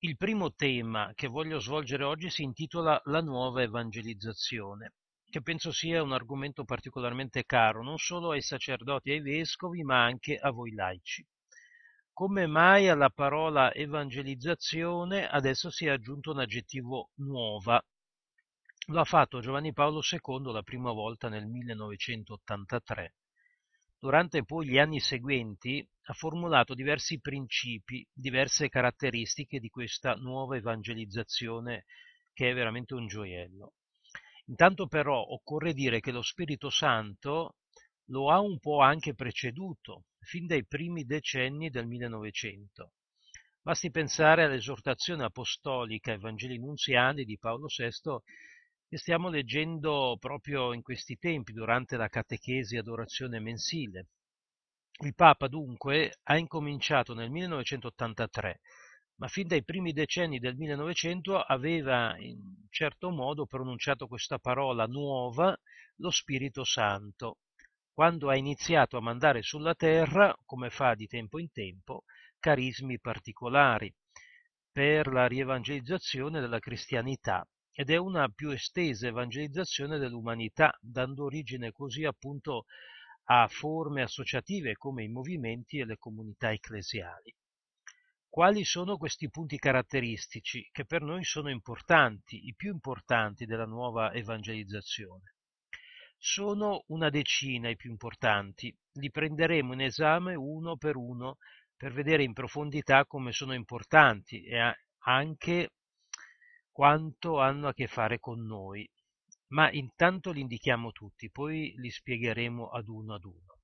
Il primo tema che voglio svolgere oggi si intitola La nuova evangelizzazione, che penso sia un argomento particolarmente caro non solo ai sacerdoti e ai vescovi, ma anche a voi laici. Come mai alla parola evangelizzazione adesso si è aggiunto un aggettivo nuova? Lo ha fatto Giovanni Paolo II la prima volta nel 1983. Durante poi gli anni seguenti ha formulato diversi principi, diverse caratteristiche di questa nuova evangelizzazione che è veramente un gioiello. Intanto però occorre dire che lo Spirito Santo lo ha un po' anche preceduto, fin dai primi decenni del 1900. Basti pensare all'esortazione apostolica Evangeli Nunziani di Paolo VI che stiamo leggendo proprio in questi tempi durante la catechesi adorazione mensile. Il Papa dunque ha incominciato nel 1983, ma fin dai primi decenni del 1900 aveva in certo modo pronunciato questa parola nuova, lo Spirito Santo, quando ha iniziato a mandare sulla terra, come fa di tempo in tempo, carismi particolari per la rievangelizzazione della cristianità ed è una più estesa evangelizzazione dell'umanità, dando origine così appunto a forme associative come i movimenti e le comunità ecclesiali. Quali sono questi punti caratteristici che per noi sono importanti, i più importanti della nuova evangelizzazione? Sono una decina i più importanti, li prenderemo in esame uno per vedere in profondità come sono importanti e anche quanto hanno a che fare con noi. Ma intanto li indichiamo tutti, poi li spiegheremo ad uno ad uno.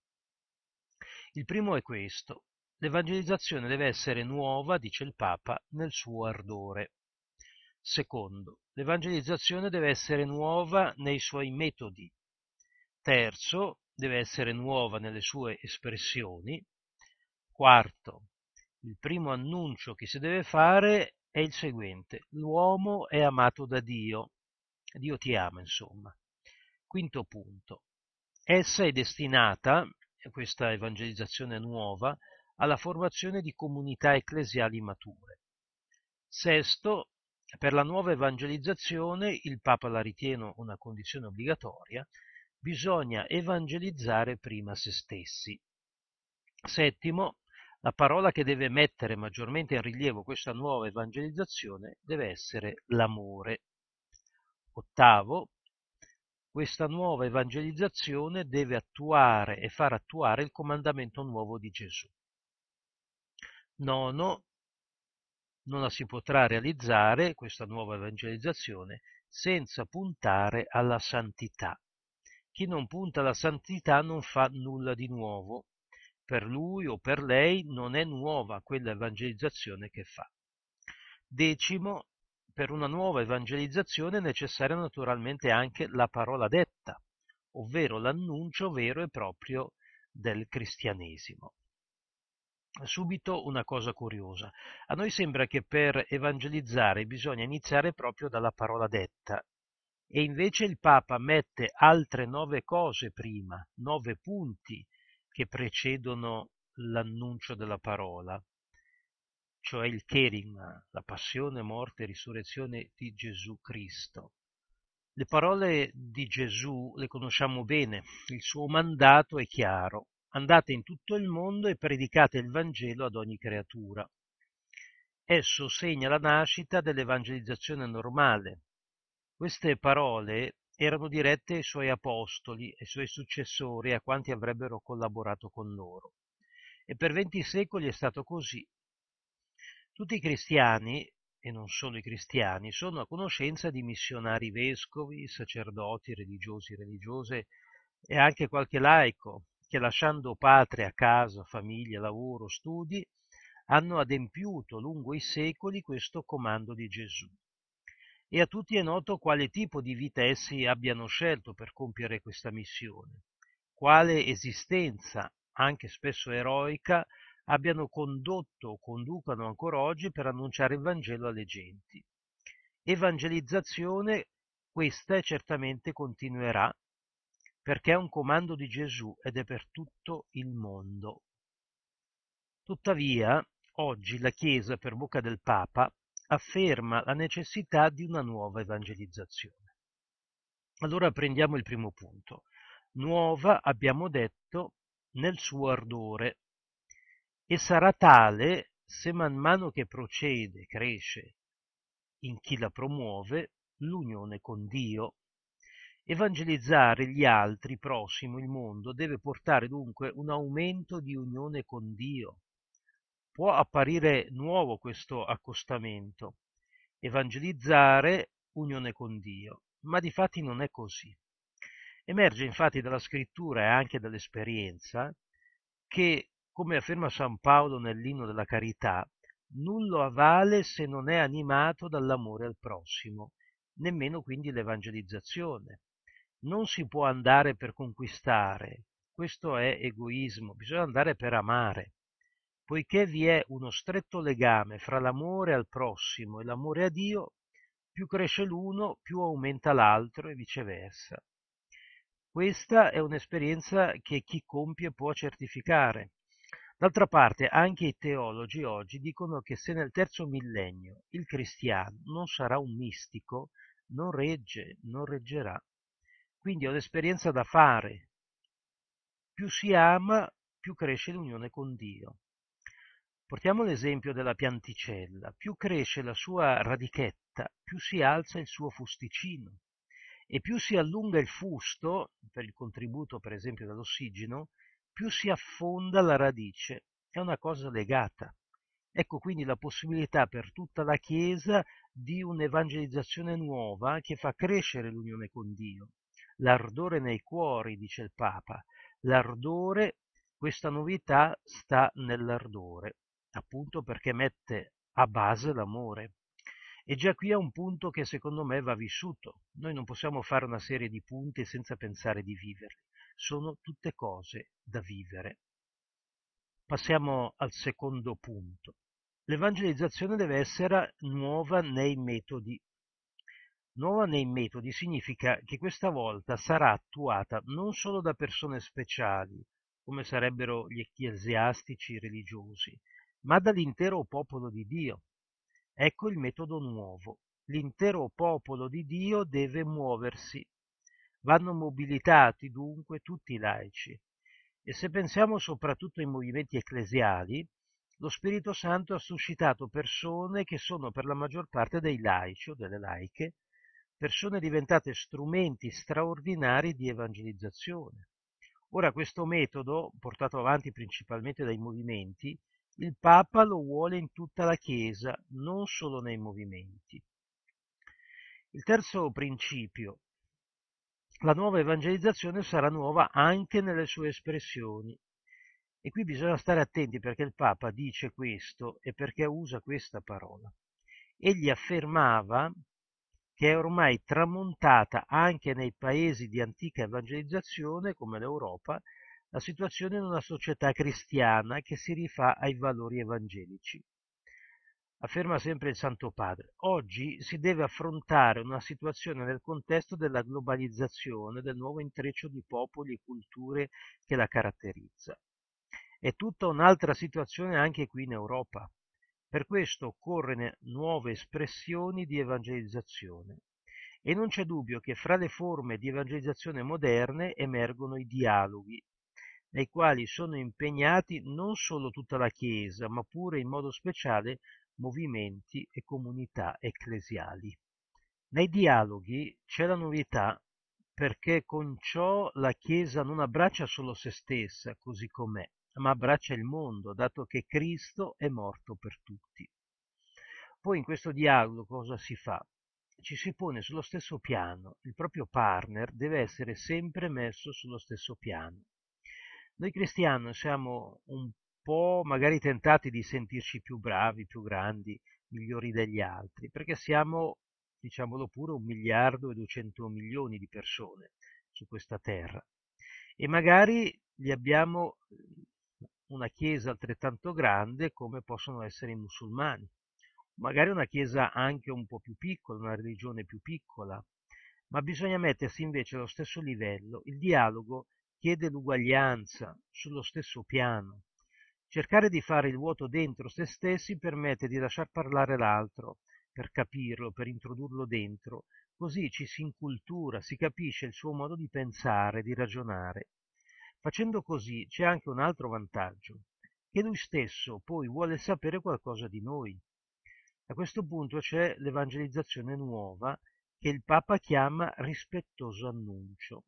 Il primo è questo. L'evangelizzazione deve essere nuova, dice il Papa, nel suo ardore. Secondo, l'evangelizzazione deve essere nuova nei suoi metodi. Terzo, deve essere nuova nelle sue espressioni. Quarto, il primo annuncio che si deve fare è il seguente: l'uomo è amato da Dio. Dio ti ama, insomma. Quinto punto. Essa è destinata, questa evangelizzazione nuova, alla formazione di comunità ecclesiali mature. Sesto, per la nuova evangelizzazione, il Papa la ritiene una condizione obbligatoria, bisogna evangelizzare prima se stessi. Settimo, la parola che deve mettere maggiormente in rilievo questa nuova evangelizzazione deve essere l'amore. Ottavo, questa nuova evangelizzazione deve attuare e far attuare il comandamento nuovo di Gesù. Nono, non la si potrà realizzare, questa nuova evangelizzazione, senza puntare alla santità. Chi non punta alla santità non fa nulla di nuovo. Per lui o per lei non è nuova quella evangelizzazione che fa. Decimo, per una nuova evangelizzazione è necessaria naturalmente anche la parola detta, ovvero l'annuncio vero e proprio del cristianesimo. Subito una cosa curiosa. A noi sembra che per evangelizzare bisogna iniziare proprio dalla parola detta e invece il Papa mette altre 9 cose prima, 9 punti che precedono l'annuncio della parola, cioè il kerigma, la passione, morte e risurrezione di Gesù Cristo. Le parole di Gesù le conosciamo bene, il suo mandato è chiaro: andate in tutto il mondo e predicate il Vangelo ad ogni creatura. Esso segna la nascita dell'evangelizzazione normale. Queste parole erano dirette ai suoi apostoli, ai suoi successori e a quanti avrebbero collaborato con loro. E per 20 secoli è stato così. Tutti i cristiani, e non solo i cristiani, sono a conoscenza di missionari vescovi, sacerdoti, religiosi, religiose e anche qualche laico che, lasciando patria, casa, famiglia, lavoro, studi, hanno adempiuto lungo i secoli questo comando di Gesù. E a tutti è noto quale tipo di vita essi abbiano scelto per compiere questa missione, quale esistenza, anche spesso eroica, abbiano condotto o conducano ancora oggi per annunciare il Vangelo alle genti. Evangelizzazione questa e certamente continuerà, perché è un comando di Gesù ed è per tutto il mondo. Tuttavia, oggi la Chiesa, per bocca del Papa, afferma la necessità di una nuova evangelizzazione. Allora prendiamo il primo punto. Nuova, abbiamo detto, nel suo ardore, e sarà tale se man mano che procede, cresce in chi la promuove l'unione con Dio. Evangelizzare gli altri, prossimo, il mondo, deve portare dunque un aumento di unione con Dio. Può apparire nuovo questo accostamento, evangelizzare, unione con Dio, ma di fatti non è così. Emerge infatti dalla scrittura e anche dall'esperienza che, come afferma San Paolo nell'inno della carità, nullo avvale se non è animato dall'amore al prossimo, nemmeno quindi l'evangelizzazione. Non si può andare per conquistare, questo è egoismo, bisogna andare per amare. Poiché vi è uno stretto legame fra l'amore al prossimo e l'amore a Dio, più cresce l'uno, più aumenta l'altro e viceversa. Questa è un'esperienza che chi compie può certificare. D'altra parte, anche i teologi oggi dicono che se nel terzo millennio il cristiano non sarà un mistico, non regge, non reggerà. Quindi è un'esperienza da fare. Più si ama, più cresce l'unione con Dio. Portiamo l'esempio della pianticella. Più cresce la sua radichetta, più si alza il suo fusticino e più si allunga il fusto, per il contributo per esempio dell'ossigeno, più si affonda la radice. È una cosa legata. Ecco quindi la possibilità per tutta la Chiesa di un'evangelizzazione nuova che fa crescere l'unione con Dio. L'ardore nei cuori, dice il Papa. L'ardore, questa novità sta nell'ardore, appunto perché mette a base l'amore. E già qui è un punto che secondo me va vissuto. Noi non possiamo fare una serie di punti senza pensare di viverli. Sono tutte cose da vivere. Passiamo al secondo punto. L'evangelizzazione deve essere nuova nei metodi. Nuova nei metodi significa che questa volta sarà attuata non solo da persone speciali, come sarebbero gli ecclesiastici religiosi, ma dall'intero popolo di Dio. Ecco il metodo nuovo. L'intero popolo di Dio deve muoversi. Vanno mobilitati dunque tutti i laici. E se pensiamo soprattutto ai movimenti ecclesiali, lo Spirito Santo ha suscitato persone che sono per la maggior parte dei laici o delle laiche, persone diventate strumenti straordinari di evangelizzazione. Ora questo metodo, portato avanti principalmente dai movimenti, il Papa lo vuole in tutta la Chiesa, non solo nei movimenti. Il terzo principio. La nuova evangelizzazione sarà nuova anche nelle sue espressioni. E qui bisogna stare attenti perché il Papa dice questo e perché usa questa parola. Egli affermava che è ormai tramontata anche nei paesi di antica evangelizzazione, come l'Europa, la situazione in una società cristiana che si rifà ai valori evangelici. Afferma sempre il Santo Padre, oggi si deve affrontare una situazione nel contesto della globalizzazione, del nuovo intreccio di popoli e culture che la caratterizza. È tutta un'altra situazione anche qui in Europa. Per questo occorrono nuove espressioni di evangelizzazione. E non c'è dubbio che fra le forme di evangelizzazione moderne emergono i dialoghi, nei quali sono impegnati non solo tutta la Chiesa, ma pure in modo speciale movimenti e comunità ecclesiali. Nei dialoghi c'è la novità perché con ciò la Chiesa non abbraccia solo se stessa, così com'è, ma abbraccia il mondo, dato che Cristo è morto per tutti. Poi in questo dialogo cosa si fa? Ci si pone sullo stesso piano, il proprio partner deve essere sempre messo sullo stesso piano. Noi cristiani siamo un po' magari tentati di sentirci più bravi, più grandi, migliori degli altri, perché siamo, diciamolo pure, 1.200.000.000 di persone su questa terra e magari li abbiamo una chiesa altrettanto grande come possono essere i musulmani, magari una chiesa anche un po' più piccola, una religione più piccola, ma bisogna mettersi invece allo stesso livello. Il dialogo chiede l'uguaglianza sullo stesso piano. Cercare di fare il vuoto dentro se stessi permette di lasciar parlare l'altro, per capirlo, per introdurlo dentro, così ci si incultura, si capisce il suo modo di pensare, di ragionare. Facendo così c'è anche un altro vantaggio, che lui stesso poi vuole sapere qualcosa di noi. A questo punto c'è l'evangelizzazione nuova che il Papa chiama rispettoso annuncio.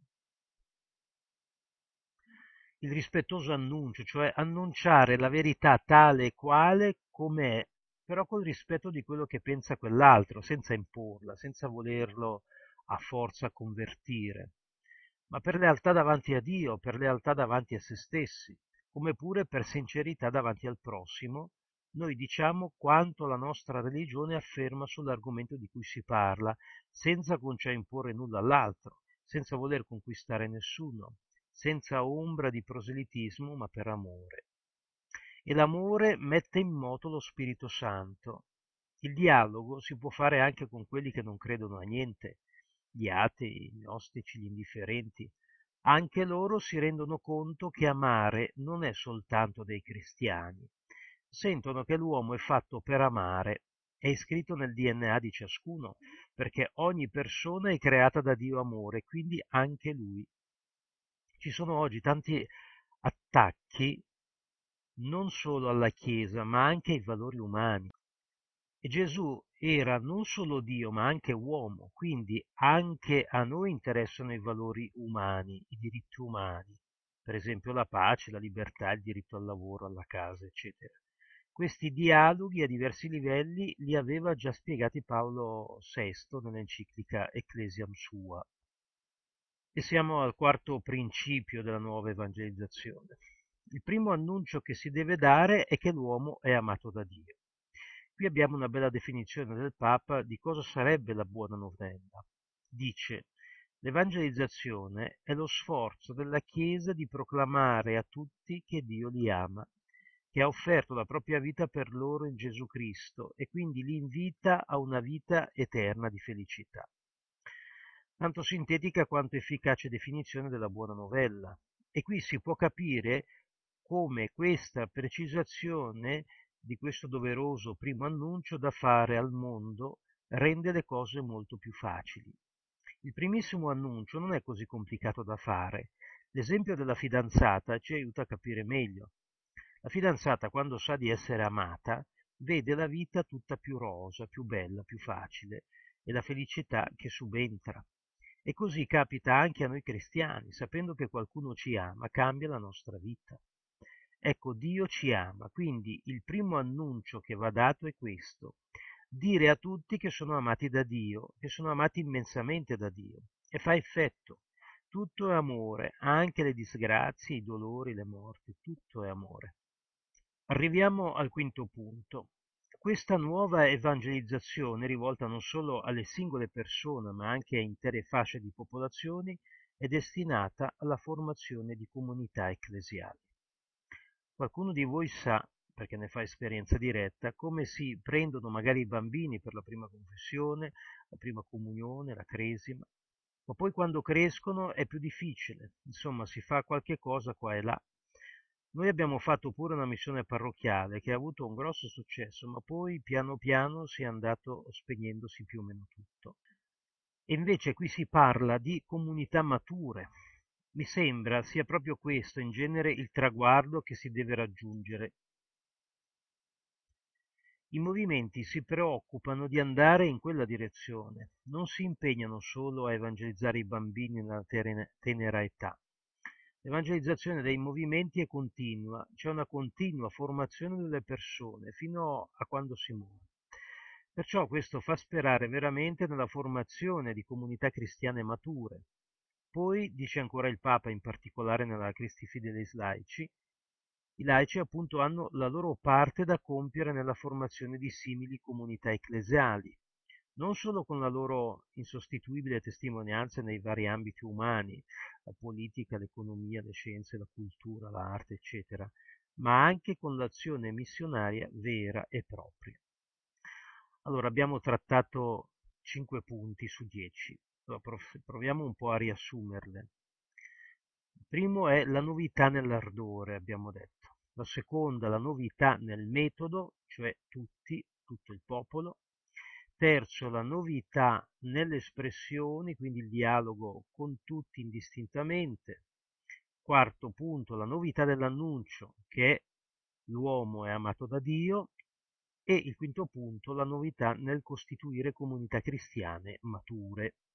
Il rispettoso annuncio, cioè annunciare la verità tale e quale com'è, però col rispetto di quello che pensa quell'altro, senza imporla, senza volerlo a forza convertire, ma per lealtà davanti a Dio, per lealtà davanti a se stessi, come pure per sincerità davanti al prossimo, noi diciamo quanto la nostra religione afferma sull'argomento di cui si parla, senza con ciò imporre nulla all'altro, senza voler conquistare nessuno, senza ombra di proselitismo, ma per amore. E l'amore mette in moto lo Spirito Santo. Il dialogo si può fare anche con quelli che non credono a niente, gli atei, gli ostici, gli indifferenti. Anche loro si rendono conto che amare non è soltanto dei cristiani. Sentono che l'uomo è fatto per amare, è iscritto nel DNA di ciascuno, perché ogni persona è creata da Dio amore, quindi anche lui. Ci sono oggi tanti attacchi non solo alla Chiesa, ma anche ai valori umani. E Gesù era non solo Dio, ma anche uomo, quindi anche a noi interessano i valori umani, i diritti umani, per esempio la pace, la libertà, il diritto al lavoro, alla casa, eccetera. Questi dialoghi a diversi livelli li aveva già spiegati Paolo VI nell'enciclica Ecclesiam Sua. E siamo al quarto principio della nuova evangelizzazione. Il primo annuncio che si deve dare è che l'uomo è amato da Dio. Qui abbiamo una bella definizione del Papa di cosa sarebbe la buona novella. Dice: l'evangelizzazione è lo sforzo della Chiesa di proclamare a tutti che Dio li ama, che ha offerto la propria vita per loro in Gesù Cristo e quindi li invita a una vita eterna di felicità. Tanto sintetica quanto efficace definizione della buona novella. E qui si può capire come questa precisazione di questo doveroso primo annuncio da fare al mondo rende le cose molto più facili. Il primissimo annuncio non è così complicato da fare. L'esempio della fidanzata ci aiuta a capire meglio. La fidanzata, quando sa di essere amata, vede la vita tutta più rosa, più bella, più facile, e la felicità che subentra. E così capita anche a noi cristiani, sapendo che qualcuno ci ama, cambia la nostra vita. Ecco, Dio ci ama, quindi il primo annuncio che va dato è questo: dire a tutti che sono amati da Dio, che sono amati immensamente da Dio, e fa effetto. Tutto è amore, anche le disgrazie, i dolori, le morti, tutto è amore. Arriviamo al quinto punto. Questa nuova evangelizzazione, rivolta non solo alle singole persone, ma anche a intere fasce di popolazioni, è destinata alla formazione di comunità ecclesiali. Qualcuno di voi sa, perché ne fa esperienza diretta, come si prendono magari i bambini per la prima confessione, la prima comunione, la cresima, ma poi quando crescono è più difficile, insomma si fa qualche cosa qua e là. Noi abbiamo fatto pure una missione parrocchiale che ha avuto un grosso successo, ma poi piano piano si è andato spegnendosi più o meno tutto. E invece qui si parla di comunità mature. Mi sembra sia proprio questo in genere il traguardo che si deve raggiungere. I movimenti si preoccupano di andare in quella direzione, non si impegnano solo a evangelizzare i bambini nella tenera età. L'evangelizzazione dei movimenti è continua, c'è una continua formazione delle persone fino a quando si muore. Perciò questo fa sperare veramente nella formazione di comunità cristiane mature. Poi, dice ancora il Papa, in particolare nella Christi Fidelis Laici, i laici appunto hanno la loro parte da compiere nella formazione di simili comunità ecclesiali, non solo con la loro insostituibile testimonianza nei vari ambiti umani, la politica, l'economia, le scienze, la cultura, l'arte, eccetera, ma anche con l'azione missionaria vera e propria. Allora, abbiamo trattato 5 punti su 10. Allora, proviamo un po' a riassumerle. Il primo è la novità nell'ardore, abbiamo detto. La seconda, la novità nel metodo, cioè tutti, tutto il popolo. terzo, la novità nelle espressioni, quindi il dialogo con tutti indistintamente. Quarto punto, la novità dell'annuncio, che l'uomo è amato da Dio. E il quinto punto, la novità nel costituire comunità cristiane mature.